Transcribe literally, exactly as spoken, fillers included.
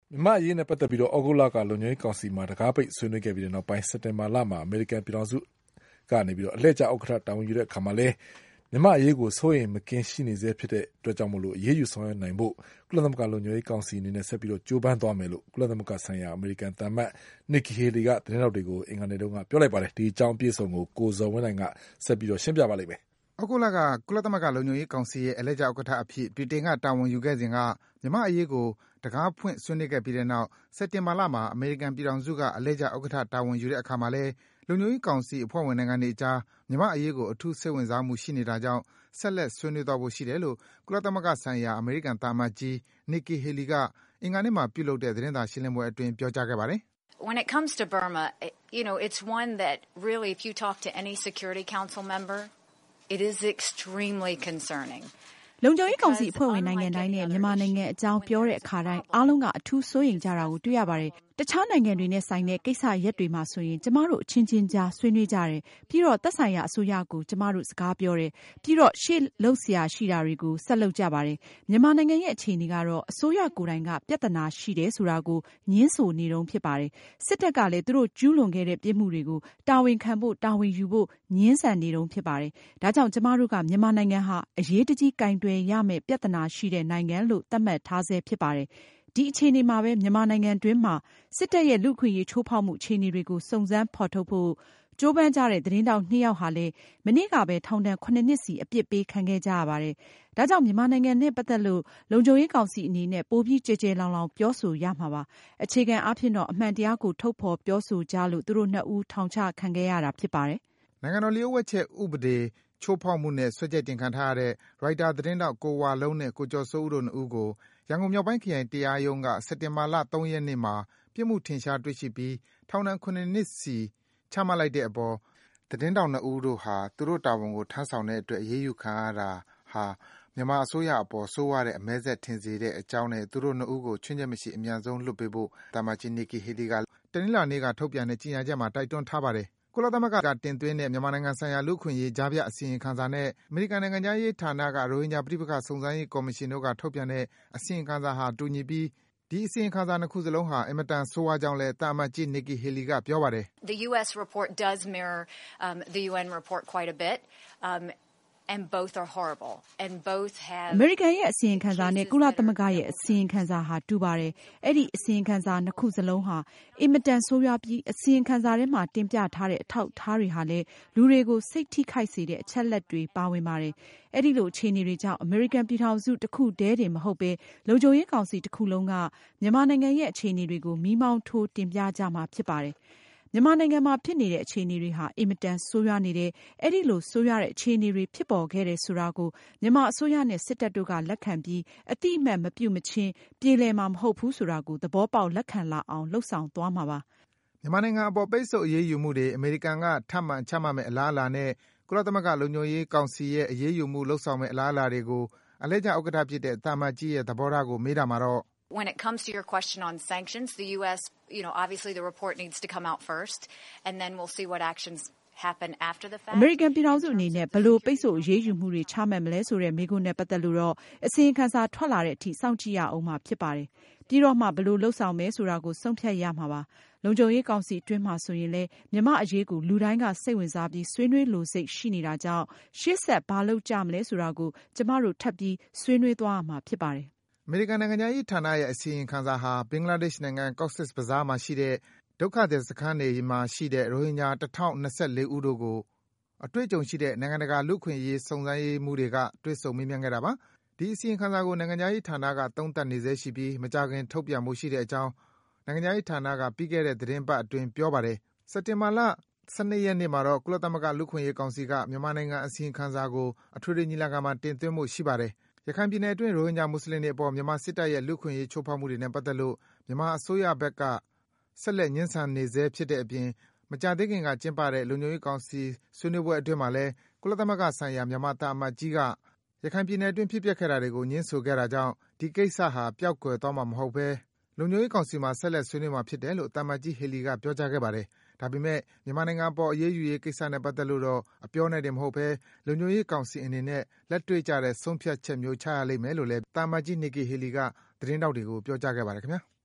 မြန်မာ့အရေးနဲ့ပတ်သက်ပြီးတော့ဩဂုတ်လကလုံခြုံရေးကောင်စီမှာတကားပိတ်ဆွေးနွေးခဲ့ပြီးတဲ့နောက်ပိုင်းစက်တင်ဘာလမှာအမေရိကန်ပြည်ထောင်စုကနေပြီးတော့အလှည့်ကျဥက္ကဋ္ဌတာဝန်ယူတဲ့အခါမှာလဲမြန်မာ့အရေးကိုစိုးရိမ်မကင်းရှိနေစေဖြစ်တဲ့အတွက်ကြောင့်မို့လို့အရေးယူဆောင်ရွက်နိုင်ဖို့ကုလသမဂ္ဂလုံခြုံရေးကောင်စီအနေနဲ့ဆက်ပြီးတော့ကြိုးပမ်းသွားမယ်လို့ကုလသမဂ္ဂဆိုင်ရာအမေရိကန်သမ္မတ်နီကီဟေလီကသတင်းတော်တွေကိုအင်္ဂါနေ့တုန်းကပြောလိုက်ပါတယ်ဒီအကြောင်းအပြည့်အစုံကိုကိုဇော်ဝင်းနိုင်ကဆက်ပြီးတော့ရှင်းပြပါလိမ့်မယ်ဩဂုတ်လကကုလသမဂ္ဂလုံခြုံရေးကောင်စီရဲ့အလှည့်ကျဥက္ကဋ္ဌအဖြစ်ဗြိတိန်ကတာဝန်ယူခဲ့စဉ်ကမြန်မာ့အရေးကိုတကားဖွင့်ဆွေးနွေးခဲ့ပြီးတဲ့နောက်စက်တင်ဘာလမှာအမေရိကန်ပြည်ထောင်စုကအလှည့်ကျဥက္ကဋ္ဌတာဝန်ယူတဲ့အခါမှာလဲလုံခြုံရေးကောင်စီအဖွဲ့ဝင်နိုင်ငံတွေအကြားမြန်မာ့အရေးကိုအထူးစိတ်ဝင်စားမှုရှိနေတာကြောင့်ဆက်လက်ဆွေးနွေးသွားဖို့ရှိတယ်လို့ကုလသမဂ္ဂဆိုင်ရာအမေရိကန်သံအမတ်ကြီးနီကီဟေလီကအင်္ဂါနေ့မှာပြုလုပ်တဲ့သတင်းစာရှင်းလင်းပွဲအတွင်းပြောကြားခဲ့ပါတယ် When it comes to Burma, you know, it's one that really, if you talk to any Security Council member, it is extremely concerning. လုံခြုံရေးကောင်စီအဖွဲ့ဝင်နိုင်ငံတိုင်းနဲ့မြန်မာနိုင်ငံအကြောင်းပြောတဲ့အခါတိုင်းအားလုံးကအထူးစိုးရိမ်ကြတာကိုတွေ့ရပါတယ်။တခြားနိုင်ငံတွေနဲ့ဆိုင်တဲ့ကိစ္စရပ်တွေမှာဆိုရင်ကျမတို့အချင်းချင်းကြားဆွေးနွေးကြတယ်။ပြီးတော့သက်ဆိုင်ရာအစိုးရကိုကျမတို့စကားပြောတယ်။ပြီးတော့ရှေ့လုပ်เสียရှိတာတွေကိုဆက်လုပ်ကြပါတယ်။မြန်မာနိုင်ငံရဲ့အခြေအနေကတော့အစိုးရကိုယ်တိုင်ကပြဿနာရှိတယ်ဆိုတာကိုညှင်းဆိုနေတုန်းဖြစ်ပါတယ်။စစ်တပ်ကလည်းသူတို့ကျူးလွန်ခဲ့တဲ့ပြစ်မှုတွေကိုတာဝန်ခံဖို့တာဝန်ယူဖို့ညှင်းဆန်နေတုန်းဖြစ်ပါတယ်။ဒါကြောင့်ကျမတို့ကမြန်မာနိုင်ငံဟာအရေးတကြီးကင်တွယ်ရမယ့်ပြဿနာရှိတဲ့နိုင်ငံလို့သတ်မှတ်ထားဆဲဖြစ်ပါတယ်။ဒီအခြေအနေမှာပဲမြန်မာနိုင်ငံတွင်းမှာစစ်တပ်ရဲ့လူ့အခွင့်အရေးချိုးဖောက်မှုအခြေအနေတွေကိုစုံစမ်းဖော်ထုတ်ဖို့ကြိုးပမ်းကြတဲ့သတင်းတောက်နှစ်ယောက်ဟာလည်းမနေ့ကပဲထောင်ဒဏ်ခုနှစ်နှစ်စီအပြစ်ပေးခံခဲ့ကြရပါတယ်။ဒါကြောင့်မြန်မာနိုင်ငံနဲ့ပတ်သက်လို့လုံခြုံရေးကောင်စီအနေနဲ့ပိုပြီးကြဲကြဲလောင်လောင်ပြောဆိုရမှာပါ။အခြေခံအားဖြင့်တော့အမှန်တရားကိုထုတ်ဖော်ပြောဆိုကြလို့သူတို့နှစ်ဦးထောင်ချခံခဲ့ရတာဖြစ်ပါတယ်။နိုင်ငံတော်လျှို့ဝှက်ချက်ဥပဒေချိုးဖောက်မှုနဲ့ဆွဲချက်တင်ခံထားရတဲ့ရိုက်တာသတင်းတောက်ကိုဝါလုံးနဲ့ကိုကျော်စိုးဦးတို့နှစ်ဦးကိုရန်ကုန်မြောက်ပိုင်းခရိုင်တရားရုံးကစက်တင်ဘာလ၃ရက်နေ့မှာပြစ်မှုထင်ရှားတွေ့ရှိပြီးထောင်ဒဏ်ခုနှစ်နှစ်စီချမှတ်လိုက်တဲ့အပေါ်သတင်းတောက်နှစ်ဦးတို့ဟာသူတို့တာဝန်ကိုထမ်းဆောင်တဲ့အတွက်အရေးယူခံရတာဟာမြန်မာအစိုးရအပေါ်ဆိုးဝါးတဲ့အမဲဆက်ထင်စေတဲ့အကြောင်းနဲ့သူတို့နှစ်ဦးကိုချွင်းချက်မရှိအမြန်ဆုံးလွှတ်ပေးဖို့တာမကြီးနီကီဟီလီကတနင်္လာနေ့ကထုတ်ပြန်တဲ့ကြေညာချက်မှာတိုက်တွန်းထားပါတယ်ကုလသမဂ္ဂကတင်သွင်းတဲ့မြန်မာနိုင်ငံဆိုင်ရာလူ့အခွင့်အရေးကြားဖြတ်အစီရင်ခံစာနဲ့အမေရိကန်နိုင်ငံခြားရေးဌာနကရိုဟင်ဂျာပဋိပက္ခစုံစမ်းရေးကော်မရှင်တို့ကထုတ်ပြန်တဲ့အစီရင်ခံစာဟာတူညီပြီးဒီအစီရင်ခံစာနှစ်ခုစလုံးဟာအင်မတန်ဆိုးဝါးကြောင်းလဲတာမတ်ကြီးနီကီဟီလီကပြောပါတယ် The U S report does mirror um, the U N report quite a bit. Um, And both are horrible and both have အမေရိကန်ရဲ့အစီရင်ခံစာနဲ့ကုလသမဂ္ဂရဲ့အစီရင်ခံစာဟာတူပါတယ်။အဲ့ဒီအစီရင်ခံစာနှစ်ခုစလုံးဟာအင်မတန်ဆိုးရွားပြီးအစီရင်ခံစာထဲမှာတင်ပြထားတဲ့အထောက်အထားတွေဟာလည်းလူတွေကိုစိတ်ထိခိုက်စေတဲ့အချက်လက်တွေပါဝင်ပါတယ်။အဲ့ဒီလိုအခြေအနေတွေကြောင့်အမေရိကန်ပြည်ထောင်စုတစ်ခုတည်းတင်မဟုတ်ပဲလုံခြုံရေးကောင်စီတစ်ခုလုံးကမြန်မာနိုင်ငံရဲ့အခြေအနေတွေကိုမီးမောင်းထိုးတင်ပြကြမှာဖြစ်ပါတယ်။မြန်မာနိုင်ငံမှာဖြစ်နေတဲ့အခြေအနေတွေဟာအင်မတန်ဆိုးရွားနေတယ်။အဲ့ဒီလိုဆိုးရွားတဲ့အခြေအနေတွေဖြစ်ပေါ်ခဲ့တယ်ဆိုတာကိုမြန်မာအစိုးရနဲ့စစ်တပ်တို့ကလက်ခံပြီးအတိအမှတ်မပြုမချင်းပြေလည်မှာမဟုတ်ဘူးဆိုတာကိုသဘောပေါက်လက်ခံလာအောင်လှုပ်ဆောင်သွားမှာပါ။မြန်မာနိုင်ငံအပေါ်ပိတ်ဆို့အရေးယူမှုတွေအမေရိကန်ကထပ်မံချမှတ်မဲ့အလားအလာနဲ့ကုလသမဂ္ဂလုံခြုံရေးကောင်စီရဲ့အရေးယူမှုလှုပ်ဆောင်မဲ့အလားအလာတွေကိုအလဲကျဥက္ကဋ္ဌဖြစ်တဲ့တာမတ်ကြီးရဲ့သဘောထားကိုမေးတာမှာတော့ When it comes to your question on sanctions, the U S, you know, obviously the report needs to come out first, and then we'll see what actions happen after the fact. အမေရိကန်ပြည်ထောင်စုအနေနဲ့ဘယ်လိုပိတ်ဆို့အရေးယူမှုတွေချမှတ်မလဲဆိုတဲ့မေးခွန်းနဲ့ပတ်သက်လို့တော့အစီရင်ခံစာထွက်လာတဲ့အထိစောင့်ကြည့်ရအောင်မှာဖြစ်ပါတယ်။ပြီးတော့မှဘယ်လိုလှုပ်ဆောင်မဲဆိုတာကိုဆုံးဖြတ်ရမှာပါ။လုံခြုံရေးကောင်စီအတွင်းမှာဆိုရင်လည်းမြန်မာအရေးကိုလူတိုင်းကစိတ်ဝင်စားပြီးဆွေးနွေးလိုစိတ်ရှိနေတာကြောင့်ရှေ့ဆက်ဘာလုပ်ကြမလဲဆိုတာကိုကျမတို့ထပ်ပြီးဆွေးနွေးသွားရမှာဖြစ်ပါတယ်။အမေရိကန်နိုင်ငံခြားရေးဌာနရဲ့အစီရင်ခံစာဟာဘင်္ဂလားဒေ့ရှ်နိုင်ငံ Cox's Bazar မှာရှိတဲ့ဒုက္ခသည်စခန်းတွေမှာရှိတဲ့ရိုဟင်ဂျာတစ်ထောင်နှစ်ဆယ့်လေးဦးတို့ကိုအတွေ့အကြုံရှိတဲ့နိုင်ငံတကာလူ့အခွင့်အရေးစုံစမ်းရေးမှူးတွေကတွေ့ဆုံမေးမြန်းခဲ့တာပါ။ဒီအစီရင်ခံစာကိုနိုင်ငံခြားရေးဌာနကသုံးသပ်နေဆဲရှိပြီးမကြာခင်ထုတ်ပြန်ဖို့ရှိတဲ့အကြောင်းနိုင်ငံခြားရေးဌာနကပြီးခဲ့တဲ့သတင်းပတ်အတွင်းပြောပါတယ်။စက်တင်ဘာလ၁၂ရက်နေ့မှာတော့ကုလသမဂ္ဂလူ့အခွင့်အရေးကောင်စီကမြန်မာနိုင်ငံအစီရင်ခံစာကိုအထွေထွေညီလာခံမှာတင်သွင်းဖို့ရှိပါတယ်။ရခိုင်ပြည်နယ်အတွင်းရိုဟင်ဂျာမွတ်ဆလင်တွေအပေါ်မြန်မာစစ်တပ်ရဲ့လူ့အခွင့်အရေးချိုးဖောက်မှုတွေနဲ့ပတ်သက်လို့မြန်မာအစိုးရဘက်ကဆက်လက်ငြင်းဆန်နေဆဲဖြစ်တဲ့အပြင်မကြာသေးခင်ကကျင်းပတဲ့လုံခြုံရေးကောင်စီဆွေးနွေးပွဲအတွင်းမှာလည်းကုလသမဂ္ဂဆိုင်ရာမြန်မာသံအမတ်ကြီးကရခိုင်ပြည်နယ်အတွင်းဖြစ်ပျက်ခဲ့တာတွေကိုငြင်းဆိုခဲ့တာကြောင့်ဒီကိစ္စဟာပျောက်ကွယ်သွားမှာမဟုတ်ဘဲလုံခြုံရေးကောင်စီမှာဆက်လက်ဆွေးနွေးမှာဖြစ်တယ်လို့သံအမတ်ကြီးဟီလီကပြောကြားခဲ့ပါတယ်။ဒါပေမဲ့မြန်မာနိုင်ငံအပေါ်အရေးယူရေးကိစ္စနဲ့ပတ်သက်လို့တော့အပြောနဲ့တင်မဟုတ်ဘဲလုံခြုံရေးကောင်စီအနေနဲ့လက်တွေ့ကျတဲ့ဆုံးဖြတ်ချက်မျိုးချရလိမ့်မယ်လို့လည်းသံအမတ်ကြီးနီကီဟီလီကသတင်းတောက်တွေကိုပြောကြားခဲ့ပါတယ်ခင်ဗျာ။